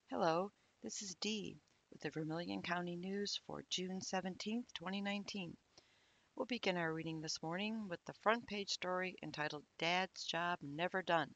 Hello, this is Dee with the Vermilion County News for June 17th, 2019. We'll begin our reading this morning with the front page story entitled Dad's Job Never Done.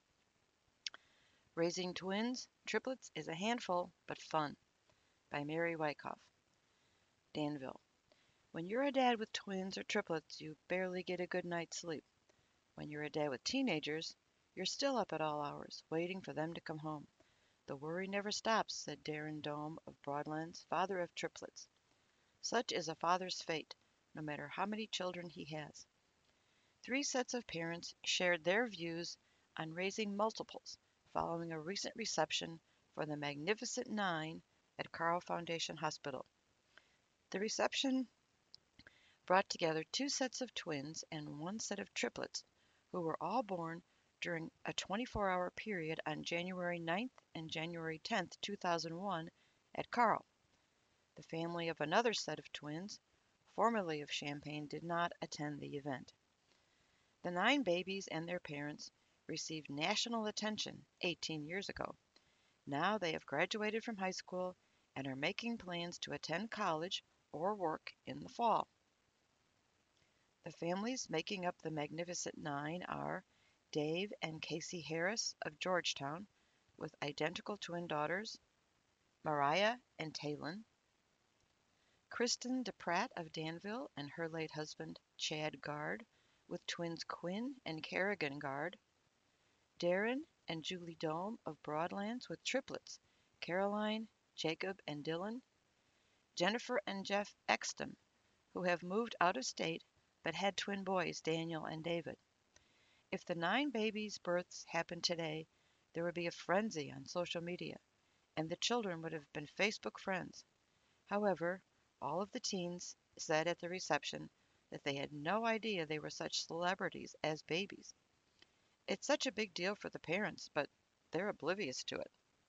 Raising Twins, Triplets is a Handful, but Fun by Mary Wyckoff. Danville. When you're a dad with twins or triplets, you barely get a good night's sleep. When you're a dad with teenagers, you're still up at all hours, waiting for them to come home. The worry never stops, said Darren Dome of Broadlands, father of triplets. Such is a father's fate, no matter how many children he has. Three sets of parents shared their views on raising multiples following a recent reception for the Magnificent Nine at Carle Foundation Hospital. The reception brought together two sets of twins and one set of triplets who were all born during a 24-hour period on January 9th and January 10th, 2001 at Carle. The family of another set of twins, formerly of Champaign, did not attend the event. The 9 babies and their parents received national attention 18 years ago. Now they have graduated from high school and are making plans to attend college or work in the fall. The families making up the Magnificent Nine are Dave and Casey Harris of Georgetown, with identical twin daughters, Mariah and Taylin; Kristen DePratt of Danville and her late husband, Chad Gard, with twins Quinn and Kerrigan Gard; Darren and Julie Dome of Broadlands with triplets, Caroline, Jacob, and Dylan; Jennifer and Jeff Exton, who have moved out of state but had twin boys, Daniel and David. If the 9 babies' births happened today, there would be a frenzy on social media, and the children would have been Facebook friends. However, all of the teens said at the reception that they had no idea they were such celebrities as babies. It's such a big deal for the parents, but they're oblivious to it.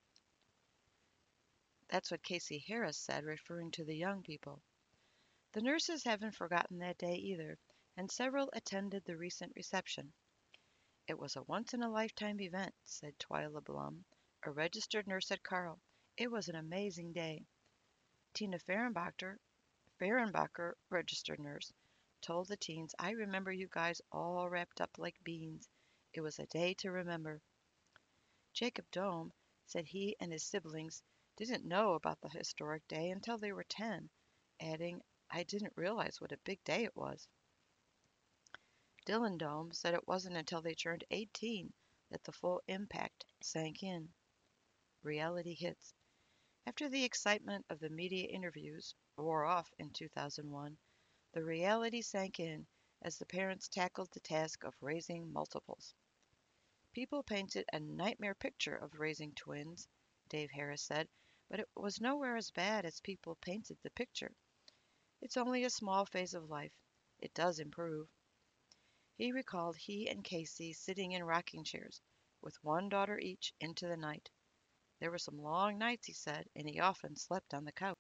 That's what Casey Harris said, referring to the young people. The nurses haven't forgotten that day either, and several attended the recent reception. It was a once-in-a-lifetime event, said Twyla Blum, a registered nurse at Carle. It was an amazing day. Tina Fehrenbacher, registered nurse, told the teens, I remember you guys all wrapped up like beans. It was a day to remember. Jacob Dome said he and his siblings didn't know about the historic day until they were 10, adding, I didn't realize what a big day it was. Dylan Dome said it wasn't until they turned 18 that the full impact sank in. Reality hits. After the excitement of the media interviews wore off in 2001, the reality sank in as the parents tackled the task of raising multiples. People painted a nightmare picture of raising twins, Dave Harris said, but it was nowhere as bad as people painted the picture. It's only a small phase of life. It does improve. He recalled he and Casey sitting in rocking chairs, with one daughter each, into the night. There were some long nights, he said, and he often slept on the couch.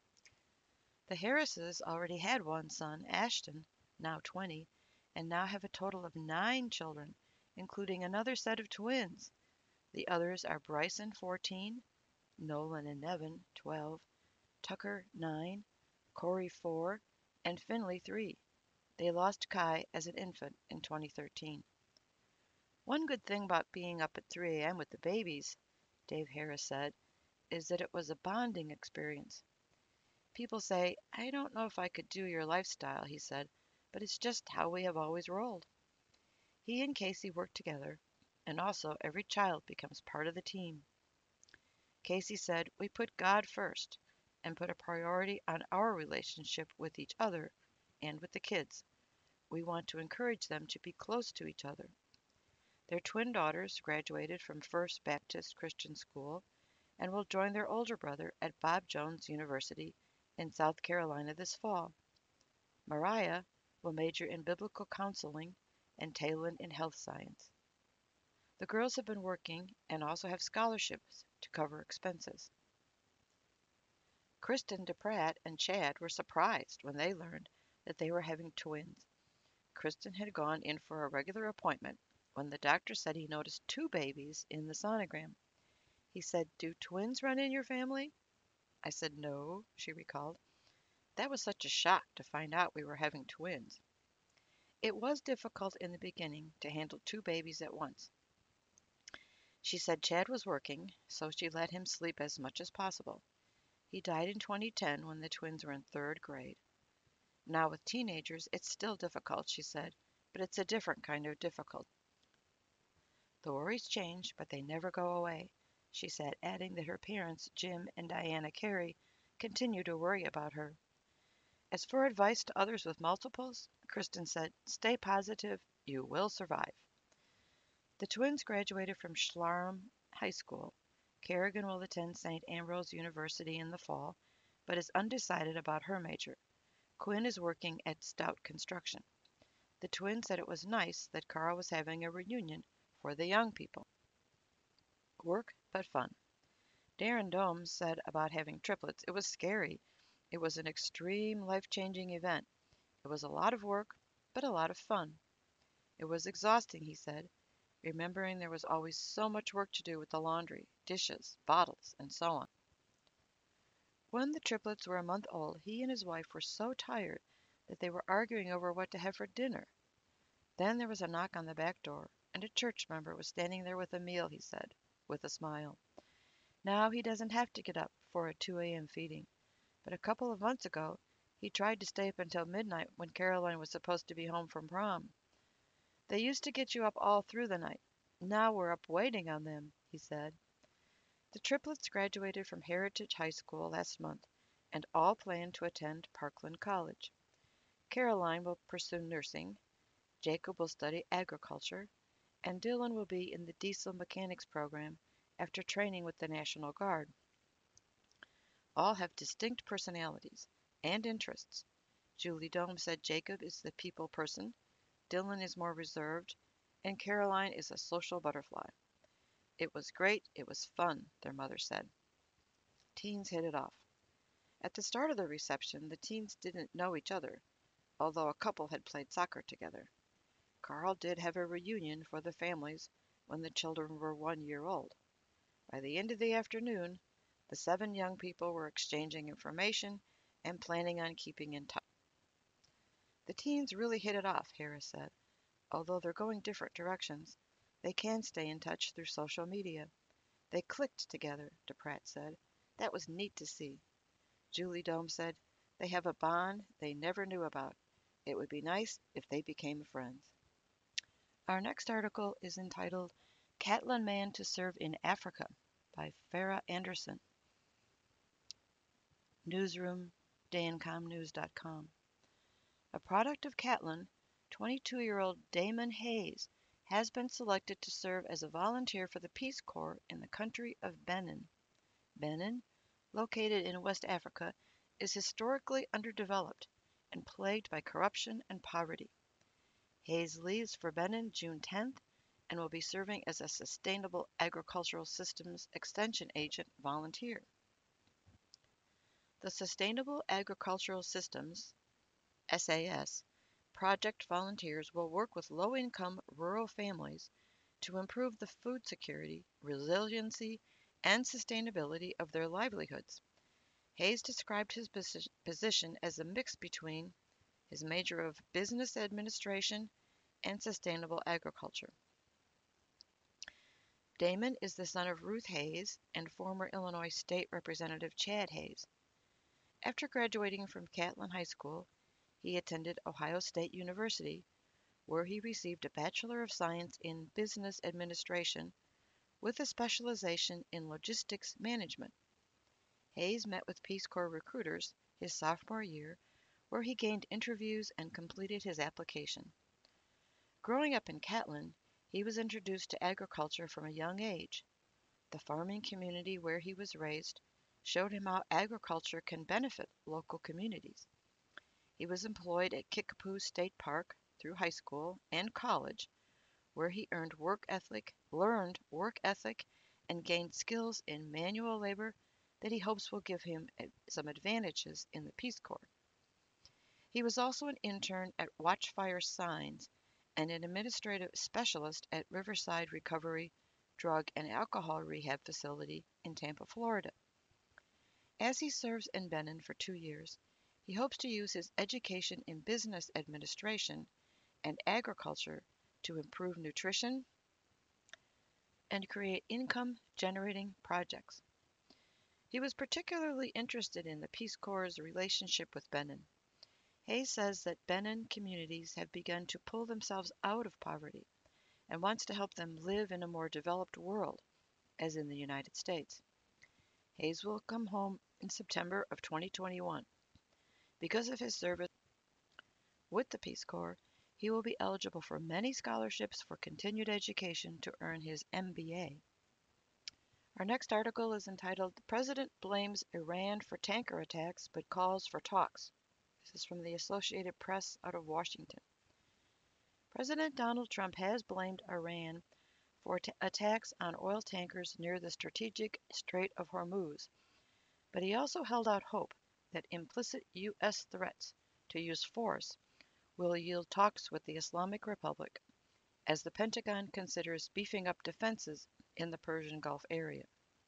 The Harrises already had one son, Ashton, now 20, and now have a total of 9 children, including another set of twins. The others are Bryson, 14, Nolan and Nevin, 12, Tucker, 9, Corey, 4, and Finley, 3. They lost Kai as an infant in 2013. One good thing about being up at 3 a.m. with the babies, Dave Harris said, is that it was a bonding experience. People say, I don't know if I could do your lifestyle, he said, but it's just how we have always rolled. He and Casey work together, and also every child becomes part of the team. Casey said, we put God first and put a priority on our relationship with each other and with the kids. We want to encourage them to be close to each other. Their twin daughters graduated from First Baptist Christian School and will join their older brother at Bob Jones University in South Carolina this fall. Mariah will major in biblical counseling and Taylin in health science. The girls have been working and also have scholarships to cover expenses. Kristen DePratt and Chad were surprised when they learned that they were having twins. Kristen had gone in for a regular appointment when the doctor said he noticed 2 babies in the sonogram. He said, "Do twins run in your family?" I said, "No," she recalled. That was such a shock to find out we were having twins. It was difficult in the beginning to handle two babies at once. She said Chad was working, so she let him sleep as much as possible. He died in 2010 when the twins were in third grade. Now with teenagers, it's still difficult, she said, but it's a different kind of difficult. The worries change, but they never go away, she said, adding that her parents, Jim and Diana Carey, continue to worry about her. As for advice to others with multiples, Kristen said, stay positive, you will survive. The twins graduated from Schlarm High School. Kerrigan will attend St. Ambrose University in the fall, but is undecided about her major. Quinn is working at Stout Construction. The twins said it was nice that Carl was having a reunion for the young people. Work, but fun. Darren Domes said about having triplets, it was scary. It was an extreme life-changing event. It was a lot of work, but a lot of fun. It was exhausting, he said, remembering there was always so much work to do with the laundry, dishes, bottles, and so on. When the triplets were a month old, he and his wife were so tired that they were arguing over what to have for dinner. Then there was a knock on the back door, and a church member was standing there with a meal, he said, with a smile. Now he doesn't have to get up for a 2 a.m. feeding, but a couple of months ago he tried to stay up until midnight when Caroline was supposed to be home from prom. They used to get you up all through the night. Now we're up waiting on them, he said. The triplets graduated from Heritage High School last month and all plan to attend Parkland College. Caroline will pursue nursing, Jacob will study agriculture, and Dylan will be in the diesel mechanics program after training with the National Guard. All have distinct personalities and interests. Julie Dome said Jacob is the people person, Dylan is more reserved, and Caroline is a social butterfly. It was great, it was fun, their mother said. Teens hit it off. At the start of the reception, the teens didn't know each other, although a couple had played soccer together. Carl did have a reunion for the families when the children were 1 year old. By the end of the afternoon, the 7 young people were exchanging information and planning on keeping in touch. The teens really hit it off, Harris said. Although they're going different directions, they can stay in touch through social media. They clicked together, DePratt said. That was neat to see. Julie Dome said, they have a bond they never knew about. It would be nice if they became friends. Our next article is entitled Catlin Man to Serve in Africa by Farah Anderson. Newsroom, dancomnews.com. A product of Catlin, 22-year-old Damon Hayes has been selected to serve as a volunteer for the Peace Corps in the country of Benin. Benin, located in West Africa, is historically underdeveloped and plagued by corruption and poverty. Hayes leaves for Benin June 10th and will be serving as a Sustainable Agricultural Systems Extension Agent volunteer. The Sustainable Agricultural Systems SAS project volunteers will work with low-income rural families to improve the food security, resiliency, and sustainability of their livelihoods. Hayes described his position as a mix between his major of business administration and sustainable agriculture. Damon is the son of Ruth Hayes and former Illinois State Representative Chad Hayes. After graduating from Catlin High School, he attended Ohio State University, where he received a Bachelor of Science in Business Administration with a specialization in logistics management. Hayes met with Peace Corps recruiters his sophomore year, where he gained interviews and completed his application. Growing up in Catlin, he was introduced to agriculture from a young age. The farming community where he was raised showed him how agriculture can benefit local communities. He was employed at Kickapoo State Park through high school and college, where he learned work ethic, and gained skills in manual labor that he hopes will give him some advantages in the Peace Corps. He was also an intern at Watchfire Signs and an administrative specialist at Riverside Recovery drug, and alcohol rehab facility in Tampa, Florida. As he serves in Benin for 2 years, he hopes to use his education in business administration and agriculture to improve nutrition and create income-generating projects. He was particularly interested in the Peace Corps' relationship with Benin. Hayes says that Benin communities have begun to pull themselves out of poverty and wants to help them live in a more developed world, as in the United States. Hayes will come home in September of 2021. Because of his service with the Peace Corps, he will be eligible for many scholarships for continued education to earn his MBA. Our next article is entitled, "The President Blames Iran for Tanker Attacks but Calls for Talks." This is from the Associated Press out of Washington. President Donald Trump has blamed Iran for attacks on oil tankers near the strategic Strait of Hormuz, but he also held out hope that implicit U.S. threats to use force will yield talks with the Islamic Republic, as the Pentagon considers beefing up defenses in the Persian Gulf area.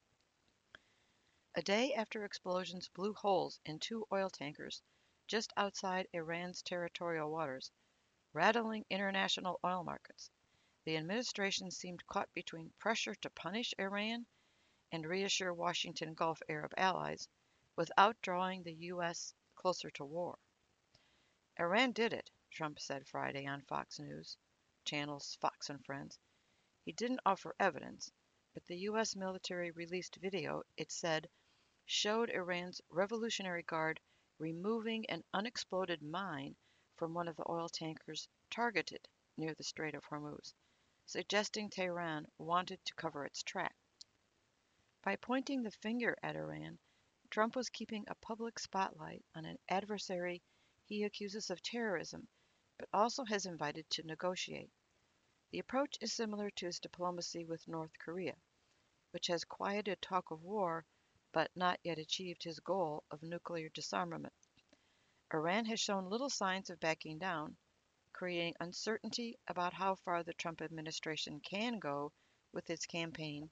A day after explosions blew holes in 2 oil tankers just outside Iran's territorial waters, rattling international oil markets, the administration seemed caught between pressure to punish Iran and reassure Washington Gulf Arab allies without drawing the U.S. closer to war. Iran did it, Trump said Friday on Fox News, channels Fox and Friends. He didn't offer evidence, but the U.S. military released video, it said, showed Iran's Revolutionary Guard removing an unexploded mine from one of the oil tankers targeted near the Strait of Hormuz, suggesting Tehran wanted to cover its track. By pointing the finger at Iran, Trump was keeping a public spotlight on an adversary he accuses of terrorism, but also has invited to negotiate. The approach is similar to his diplomacy with North Korea, which has quieted talk of war but not yet achieved his goal of nuclear disarmament. Iran has shown little signs of backing down, creating uncertainty about how far the Trump administration can go with its campaign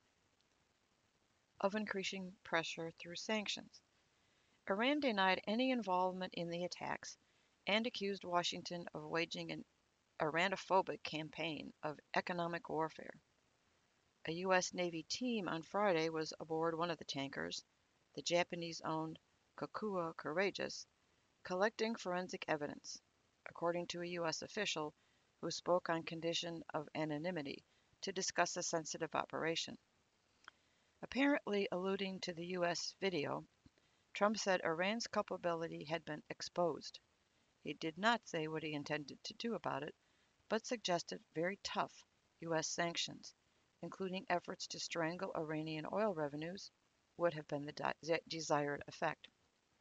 of increasing pressure through sanctions. Iran denied any involvement in the attacks and accused Washington of waging an Iranophobic campaign of economic warfare. A U.S. Navy team on Friday was aboard one of the tankers, the Japanese-owned Kokura Courageous, collecting forensic evidence, according to a U.S. official who spoke on condition of anonymity to discuss a sensitive operation. Apparently alluding to the U.S. video, Trump said Iran's culpability had been exposed. He did not say what he intended to do about it, but suggested very tough U.S. sanctions, including efforts to strangle Iranian oil revenues, would have been the desired effect.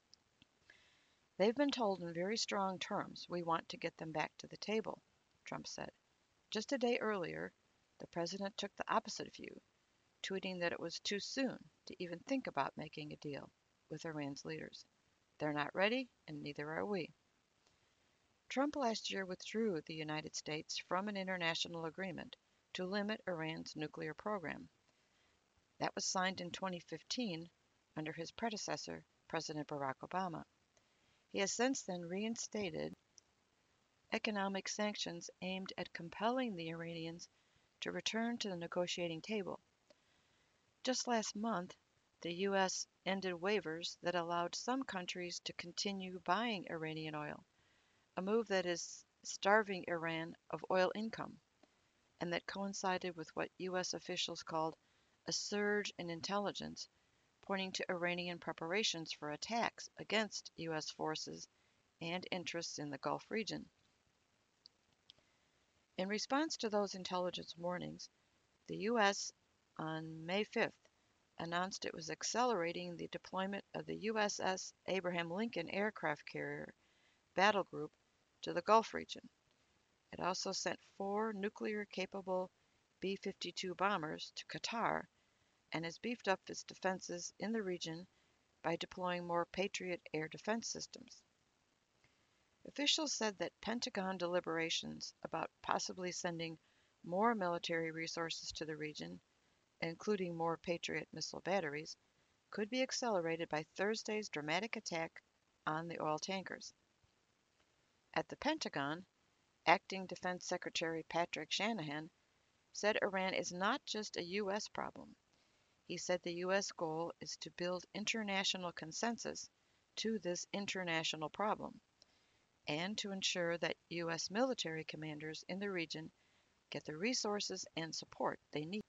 They've been told in very strong terms we want to get them back to the table, Trump said. Just a day earlier, the president took the opposite view, tweeting that it was too soon to even think about making a deal with Iran's leaders. They're not ready, and neither are we. Trump last year withdrew the United States from an international agreement to limit Iran's nuclear program. That was signed in 2015 under his predecessor, President Barack Obama. He has since then reinstated economic sanctions aimed at compelling the Iranians to return to the negotiating table. Just last month, the U.S. ended waivers that allowed some countries to continue buying Iranian oil, a move that is starving Iran of oil income, and that coincided with what U.S. officials called a surge in intelligence, pointing to Iranian preparations for attacks against U.S. forces and interests in the Gulf region. In response to those intelligence warnings, the U.S. on May 5th announced it was accelerating the deployment of the USS Abraham Lincoln aircraft carrier battle group to the Gulf region. It also sent 4 nuclear-capable B-52 bombers to Qatar and has beefed up its defenses in the region by deploying more Patriot air defense systems. Officials said that Pentagon deliberations about possibly sending more military resources to the region including more Patriot missile batteries, could be accelerated by Thursday's dramatic attack on the oil tankers. At the Pentagon, Acting Defense Secretary Patrick Shanahan said Iran is not just a U.S. problem. He said the U.S. goal is to build international consensus to this international problem and to ensure that U.S. military commanders in the region get the resources and support they need.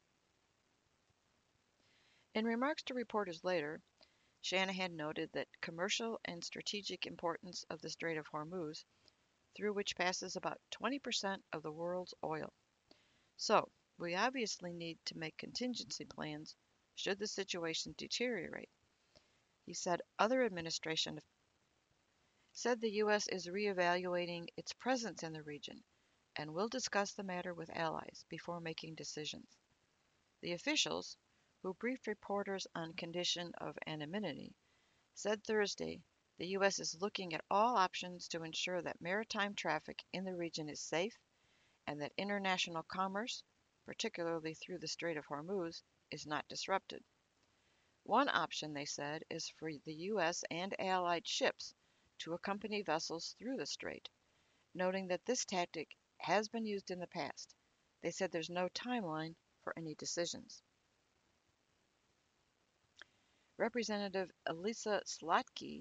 In remarks to reporters later, Shanahan noted that commercial and strategic importance of the Strait of Hormuz, through which passes about 20% of the world's oil. So, we obviously need to make contingency plans should the situation deteriorate. He said other administration said the U.S. is reevaluating its presence in the region and will discuss the matter with allies before making decisions. The officials, who briefed reporters on condition of anonymity, said Thursday the U.S. is looking at all options to ensure that maritime traffic in the region is safe and that international commerce, particularly through the Strait of Hormuz, is not disrupted. One option, they said, is for the U.S. and allied ships to accompany vessels through the strait, noting that this tactic has been used in the past. They said there's no timeline for any decisions. Representative Elisa Slotky,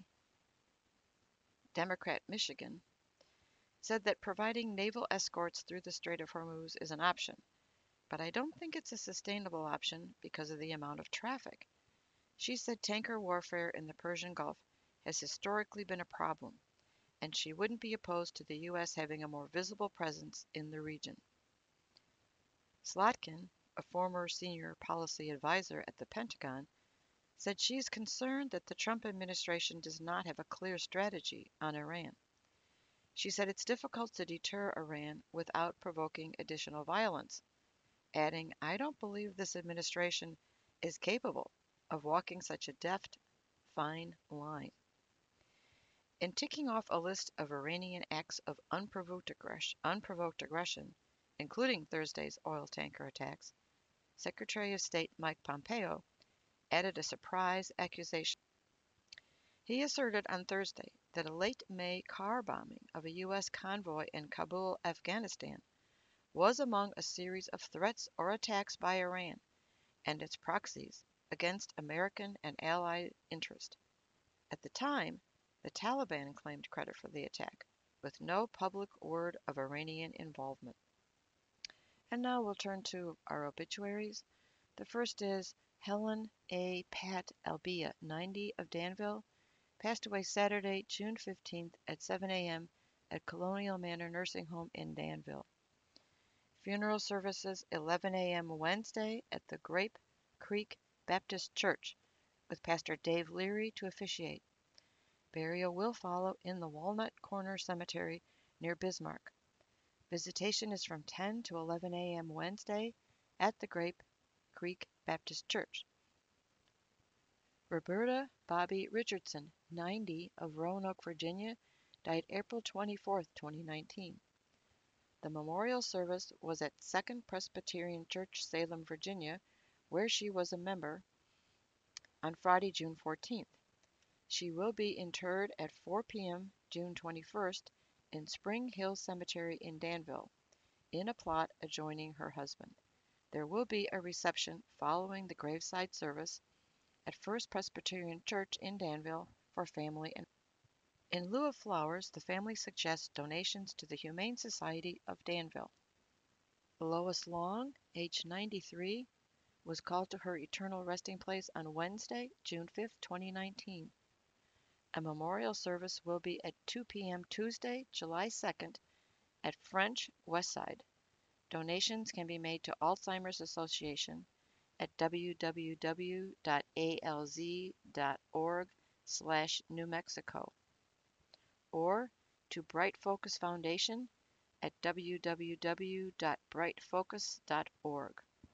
Democrat Michigan, said that providing naval escorts through the Strait of Hormuz is an option, but I don't think it's a sustainable option because of the amount of traffic. She said tanker warfare in the Persian Gulf has historically been a problem, and she wouldn't be opposed to the U.S. having a more visible presence in the region. Slotkin, a former senior policy advisor at the Pentagon, said she's concerned that the Trump administration does not have a clear strategy on Iran. She said it's difficult to deter Iran without provoking additional violence, adding, I don't believe this administration is capable of walking such a deft, fine line. In ticking off a list of Iranian acts of unprovoked aggression, including Thursday's oil tanker attacks, Secretary of State Mike Pompeo added a surprise accusation. He asserted on Thursday that a late May car bombing of a U.S. convoy in Kabul, Afghanistan, was among a series of threats or attacks by Iran and its proxies against American and Allied interest. At the time, the Taliban claimed credit for the attack, with no public word of Iranian involvement. And now we'll turn to our obituaries. The first is Helen A. Pat Albia, 90, of Danville, passed away Saturday, June 15th at 7 a.m. at Colonial Manor Nursing Home in Danville. Funeral services 11 a.m. Wednesday at the Grape Creek Baptist Church, with Pastor Dave Leary to officiate. Burial will follow in the Walnut Corner Cemetery near Bismarck. Visitation is from 10 to 11 a.m. Wednesday at the Grape Creek Baptist Church. Roberta Bobby Richardson, 90, of Roanoke, Virginia, died April 24, 2019. The memorial service was at Second Presbyterian Church, Salem, Virginia, where she was a member, on Friday, June 14th. She will be interred at 4 p.m. June 21st in Spring Hill Cemetery in Danville, in a plot adjoining her husband. There will be a reception following the graveside service at First Presbyterian Church in Danville for family and in lieu of flowers, the family suggests donations to the Humane Society of Danville. Lois Long, age 93, was called to her eternal resting place on Wednesday, June 5, 2019. A memorial service will be at 2 p.m. Tuesday, July 2nd at French Westside. Donations can be made to Alzheimer's Association at www.alz.org/New Mexico or to Bright Focus Foundation at www.brightfocus.org.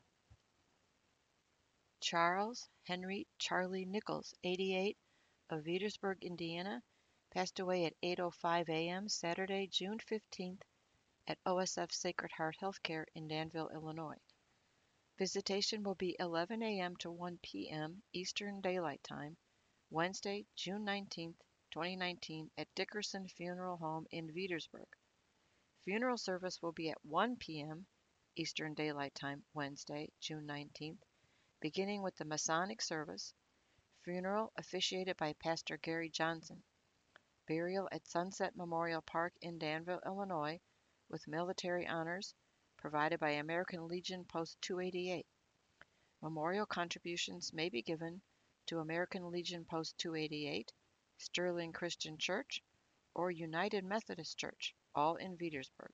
Charles Henry Charlie Nichols, 88, of Veedersburg, Indiana, passed away at 8:05 a.m. Saturday, June 15th at OSF Sacred Heart Healthcare in Danville, Illinois. Visitation will be 11 a.m. to 1 p.m. Eastern Daylight Time, Wednesday, June 19th, 2019, at Dickerson Funeral Home in Veedersburg. Funeral service will be at 1 p.m. Eastern Daylight Time, Wednesday, June 19th, beginning with the Masonic service, funeral officiated by Pastor Gary Johnson, burial at Sunset Memorial Park in Danville, Illinois, with military honors provided by American Legion Post 288. Memorial contributions may be given to American Legion Post 288, Sterling Christian Church, or United Methodist Church, all in Veedersburg.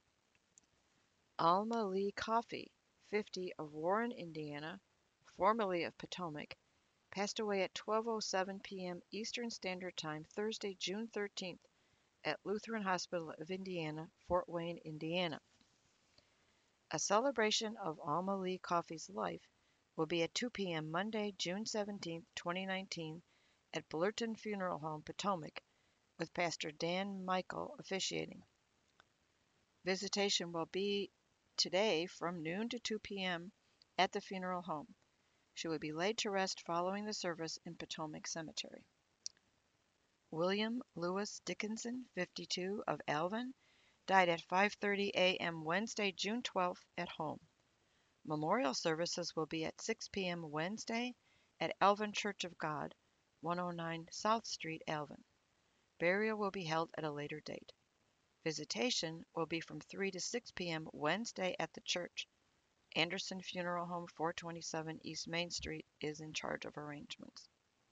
Alma Lee Coffey, 50, of Warren, Indiana, formerly of Potomac, passed away at 12:07 p.m. Eastern Standard Time, Thursday, June 13th, at Lutheran Hospital of Indiana, Fort Wayne, Indiana. A celebration of Alma Lee Coffey's life will be at 2 p.m. Monday, June 17th, 2019, at Blurton Funeral Home, Potomac, with Pastor Dan Michael officiating. Visitation will be today from noon to 2 p.m. at the funeral home. She will be laid to rest following the service in Potomac Cemetery. William Lewis Dickinson, 52, of Alvin, died at 5:30 a.m. Wednesday, June 12th, at home. Memorial services will be at 6 p.m. Wednesday at Alvin Church of God, 109 South Street, Alvin. Burial will be held at a later date. Visitation will be from 3 to 6 p.m. Wednesday at the church. Anderson Funeral Home, 427 East Main Street, is in charge of arrangements.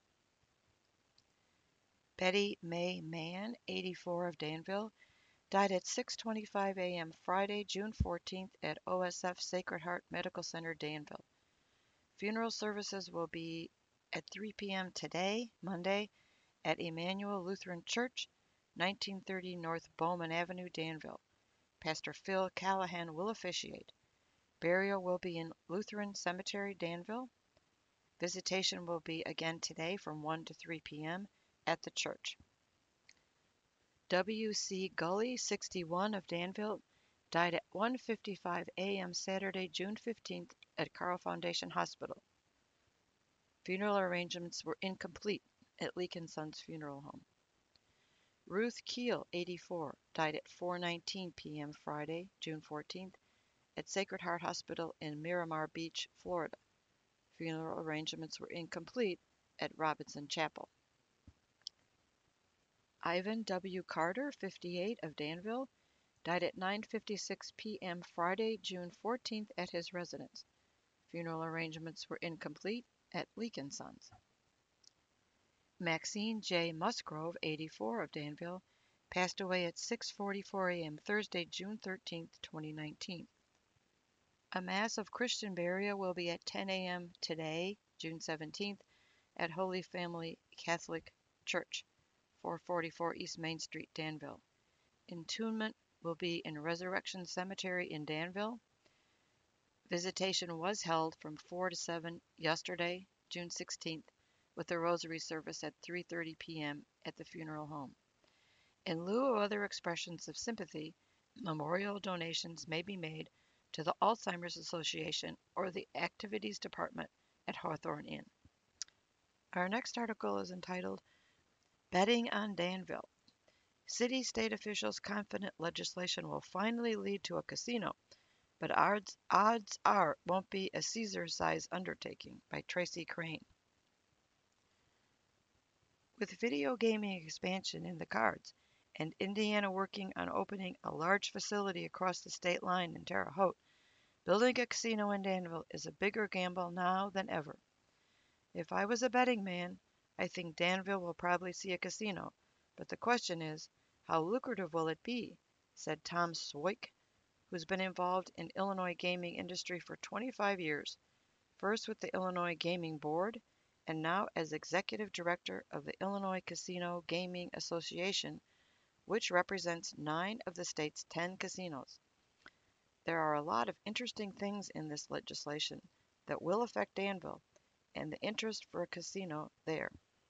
Betty May Mann, 84, of Danville, died at 6:25 a.m. Friday, June 14th, at OSF Sacred Heart Medical Center, Danville. Funeral services will be at 3 p.m. today, Monday, at Emmanuel Lutheran Church, 1930 North Bowman Avenue, Danville. Pastor Phil Callahan will officiate. Burial will be in Lutheran Cemetery, Danville. Visitation will be again today from 1 to 3 p.m. at the church. W.C. Gully, 61, of Danville, died at 1:55 a.m. Saturday, June 15th, at Carl Foundation Hospital. Funeral arrangements were incomplete at Leake & Sons Funeral Home. Ruth Keel, 84, died at 4:19 p.m. Friday, June 14th, at Sacred Heart Hospital in Miramar Beach, Florida. Funeral arrangements were incomplete at Robinson Chapel. Ivan W. Carter, 58, of Danville, died at 9:56 p.m. Friday, June 14th, at his residence. Funeral arrangements were incomplete at Leake & Sons. Maxine J. Musgrove, 84, of Danville, passed away at 6:44 a.m. Thursday, June 13th, 2019. A Mass of Christian burial will be at 10 a.m. today, June 17th, at Holy Family Catholic Church, 444 East Main Street, Danville. Entombment will be in Resurrection Cemetery in Danville. Visitation was held from 4 to 7 yesterday, June 16th, with the Rosary service at 3:30 p.m. at the funeral home. In lieu of other expressions of sympathy, memorial donations may be made to the Alzheimer's Association or the Activities Department at Hawthorne Inn. Our next article is entitled Betting on Danville. City-state officials confident legislation will finally lead to a casino, but odds are it won't be a Caesar-size undertaking, by Tracy Crane. With video gaming expansion in the cards, and Indiana working on opening a large facility across the state line in Terre Haute, building a casino in Danville is a bigger gamble now than ever. If I was a betting man, I think Danville will probably see a casino, but the question is, how lucrative will it be? Said Tom Swoik, who's been involved in Illinois gaming industry for 25 years, first with the Illinois Gaming Board, and now as executive director of the Illinois Casino Gaming Association, which represents 9 of the state's 10 casinos. There are a lot of interesting things in this legislation that will affect Danville and the interest for a casino there.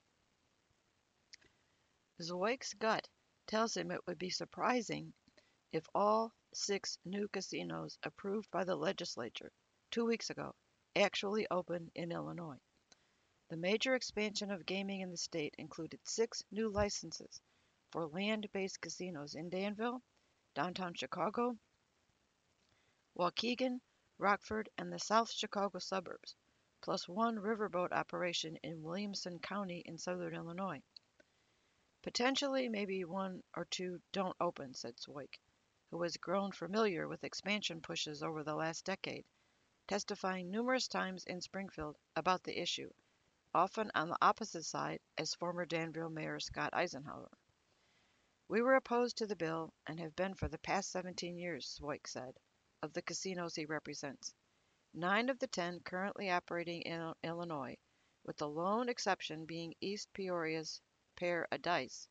Zwoik's gut tells him it would be surprising if all 6 new casinos approved by the legislature 2 weeks ago, actually opened in Illinois. The major expansion of gaming in the state included 6 new licenses for land-based casinos in Danville, downtown Chicago, Waukegan, Rockford, and the South Chicago suburbs, plus one riverboat operation in Williamson County in southern Illinois. Potentially, maybe one or two don't open, said Zwoik, who has grown familiar with expansion pushes over the last decade, testifying numerous times in Springfield about the issue, often on the opposite side as former Danville Mayor Scott Eisenhower. We were opposed to the bill and have been for the past 17 years, Zwoik said, of the casinos he represents. 9 of the 10 currently operating in Illinois, with the lone exception being East Peoria's Paradise.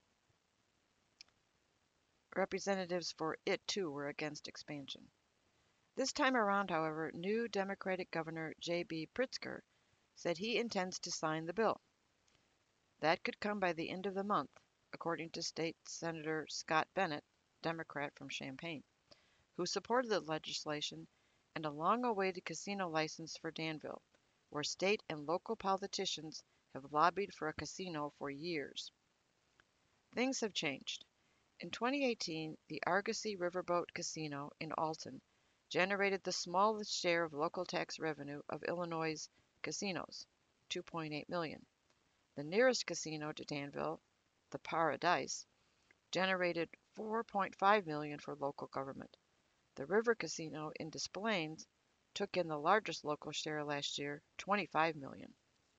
Representatives for it, too, were against expansion. This time around, however, new Democratic Governor J.B. Pritzker said he intends to sign the bill. That could come by the end of the month, according to State Senator Scott Bennett, Democrat from Champaign, who supported the legislation and a long-awaited casino license for Danville, where state and local politicians have lobbied for a casino for years. Things have changed. In 2018, the Argosy Riverboat Casino in Alton generated the smallest share of local tax revenue of Illinois' casinos, $2.8 million. The nearest casino to Danville, the Paradise, generated $4.5 million for local government. The River Casino in Des Plaines took in the largest local share last year, $25 million.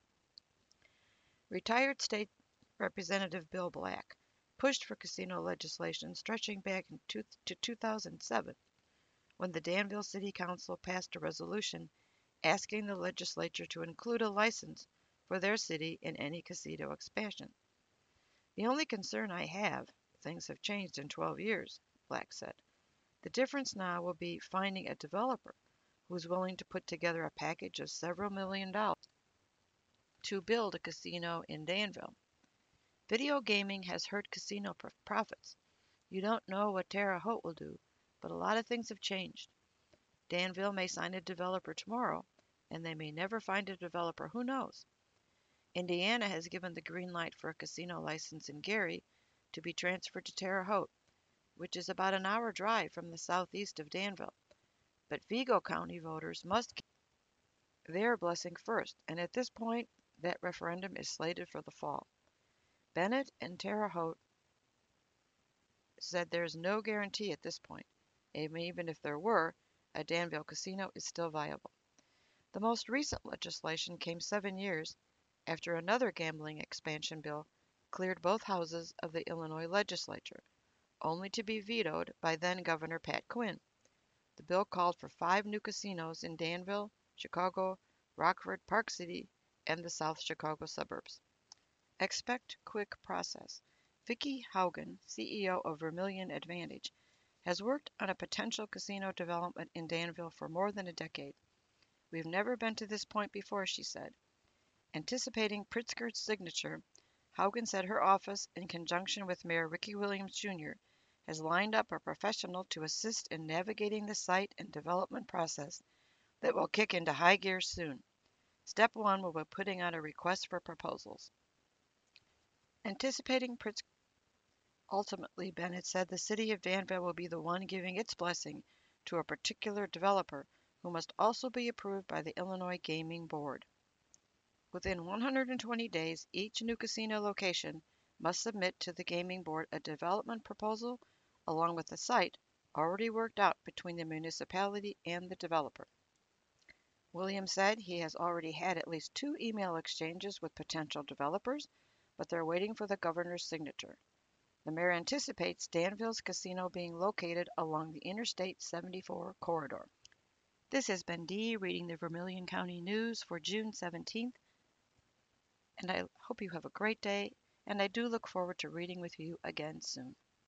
Retired State Representative Bill Black pushed for casino legislation stretching back to 2007, when the Danville City Council passed a resolution asking the legislature to include a license for their city in any casino expansion. The only concern I have, things have changed in 12 years, Black said. The difference now will be finding a developer who's willing to put together a package of several $1 million to build a casino in Danville. Video gaming has hurt casino profits. You don't know what Terre Haute will do, but a lot of things have changed. Danville may sign a developer tomorrow, and they may never find a developer. Who knows? Indiana has given the green light for a casino license in Gary to be transferred to Terre Haute, which is about an hour drive from the southeast of Danville. But Vigo County voters must give their blessing first, and at this point, that referendum is slated for the fall. Bennett and Terre Haute said there's no guarantee at this point, and even if there were, a Danville casino is still viable. The most recent legislation came 7 years after another gambling expansion bill cleared both houses of the Illinois legislature, only to be vetoed by then-Governor Pat Quinn. The bill called for 5 new casinos in Danville, Chicago, Rockford, Park City, and the South Chicago suburbs. Expect quick process. Vicki Haugen, CEO of Vermilion Advantage, has worked on a potential casino development in Danville for more than a decade. We've never been to this point before, she said. Anticipating Pritzker's signature, Haugen said her office, in conjunction with Mayor Ricky Williams Jr., has lined up a professional to assist in navigating the site and development process that will kick into high gear soon. Step 1 will be putting out a request for proposals. Anticipating Pritzker, ultimately, Bennett said the city of Danville will be the one giving its blessing to a particular developer who must also be approved by the Illinois Gaming Board. Within 120 days, each new casino location must submit to the Gaming Board a development proposal along with the site already worked out between the municipality and the developer. Williams said he has already had at least 2 email exchanges with potential developers, but they're waiting for the governor's signature. The mayor anticipates Danville's casino being located along the Interstate 74 corridor. This has been Dee reading the Vermilion County News for June 17th, and I hope you have a great day, and I do look forward to reading with you again soon.